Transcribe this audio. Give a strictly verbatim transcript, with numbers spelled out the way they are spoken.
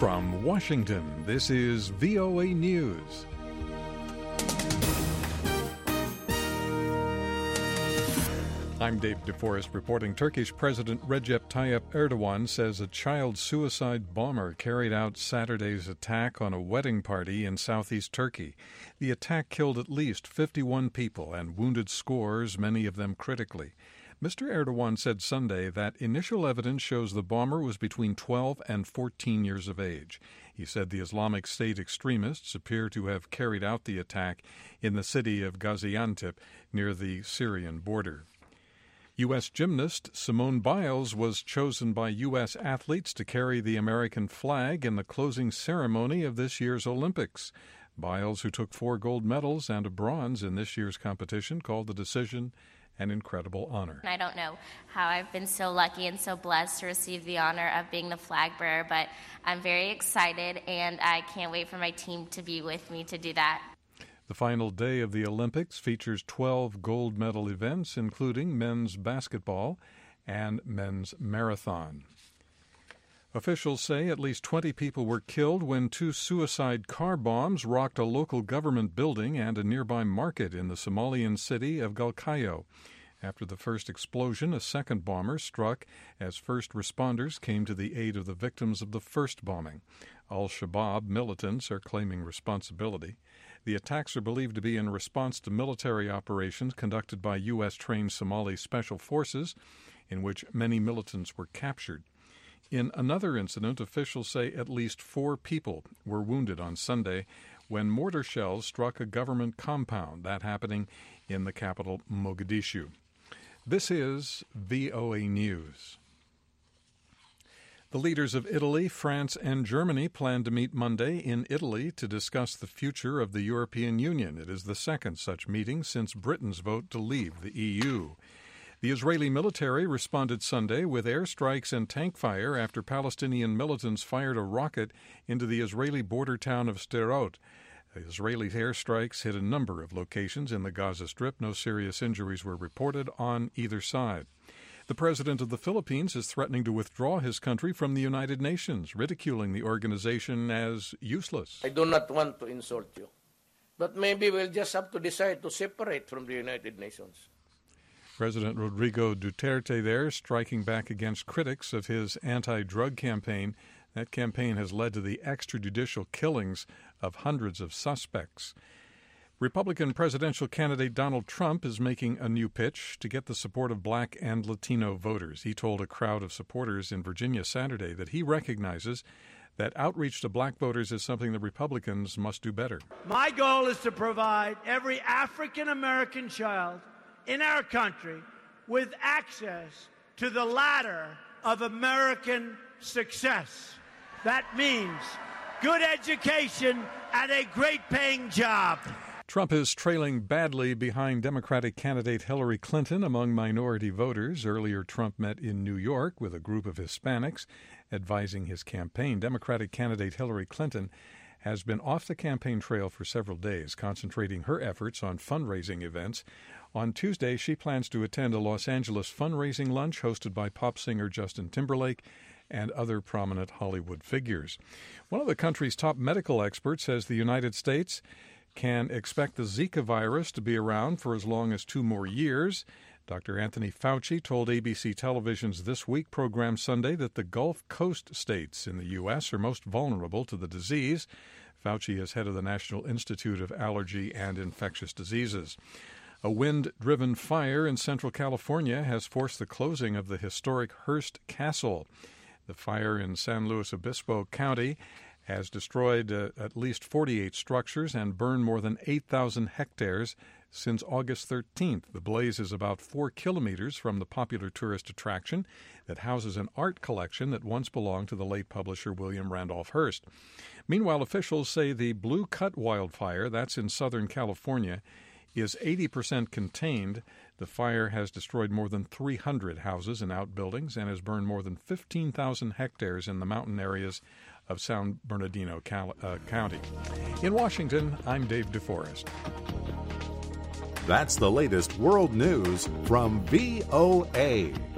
From Washington, this is V O A News. I'm Dave DeForest reporting. Turkish President Recep Tayyip Erdogan says a child suicide bomber carried out Saturday's attack on a wedding party in southeast Turkey. The attack killed at least fifty-one people and wounded scores, many of them critically. Mister Erdogan said Sunday that initial evidence shows the bomber was between twelve and fourteen years of age. He said the Islamic State extremists appear to have carried out the attack in the city of Gaziantep near the Syrian border. U S gymnast Simone Biles was chosen by U S athletes to carry the American flag in the closing ceremony of this year's Olympics. Biles, who took four gold medals and a bronze in this year's competition, called the decision an incredible honor. I don't know how I've been so lucky and so blessed to receive the honor of being the flag bearer, but I'm very excited, and I can't wait for my team to be with me to do that. The final day of the Olympics features twelve gold medal events, including men's basketball and men's marathon. Officials say at least twenty people were killed when two suicide car bombs rocked a local government building and a nearby market in the Somalian city of Galkayo. After the first explosion, a second bomber struck as first responders came to the aid of the victims of the first bombing. Al-Shabaab militants are claiming responsibility. The attacks are believed to be in response to military operations conducted by U S-trained Somali special forces, in which many militants were captured. In another incident, officials say at least four people were wounded on Sunday when mortar shells struck a government compound, that happening in the capital, Mogadishu. This is V O A News. The leaders of Italy, France, and Germany plan to meet Monday in Italy to discuss the future of the European Union. It is the second such meeting since Britain's vote to leave the E U. The Israeli military responded Sunday with airstrikes and tank fire after Palestinian militants fired a rocket into the Israeli border town of Sderot. Israeli airstrikes hit a number of locations in the Gaza Strip. No serious injuries were reported on either side. The president of the Philippines is threatening to withdraw his country from the United Nations, ridiculing the organization as useless. I do not want to insult you, but maybe we'll just have to decide to separate from the United Nations. President Rodrigo Duterte there striking back against critics of his anti-drug campaign. That campaign has led to the extrajudicial killings of hundreds of suspects. Republican presidential candidate Donald Trump is making a new pitch to get the support of black and Latino voters. He told a crowd of supporters in Virginia Saturday that he recognizes that outreach to black voters is something the Republicans must do better. My goal is to provide every African-American child in our country with access to the ladder of American success. That means good education and a great-paying job. Trump is trailing badly behind Democratic candidate Hillary Clinton among minority voters. Earlier, Trump met in New York with a group of Hispanics advising his campaign. Democratic candidate Hillary Clinton has been off the campaign trail for several days, concentrating her efforts on fundraising events. On Tuesday, she plans to attend a Los Angeles fundraising lunch hosted by pop singer Justin Timberlake and other prominent Hollywood figures. One of the country's top medical experts says the United States can expect the Zika virus to be around for as long as two more years. Doctor Anthony Fauci told A B C Television's This Week program Sunday that the Gulf Coast states in the U S are most vulnerable to the disease. Fauci is head of the National Institute of Allergy and Infectious Diseases. A wind-driven fire in central California has forced the closing of the historic Hearst Castle. The fire in San Luis Obispo County has destroyed uh, at least forty-eight structures and burned more than eight thousand hectares since August thirteenth. The blaze is about four kilometers from the popular tourist attraction that houses an art collection that once belonged to the late publisher William Randolph Hearst. Meanwhile, officials say the Blue Cut wildfire, that's in Southern California, is eighty percent contained. The fire has destroyed more than three hundred houses and outbuildings and has burned more than fifteen thousand hectares in the mountain areas of San Bernardino Cal- uh, County. In Washington, I'm Dave DeForest. That's the latest world news from V O A.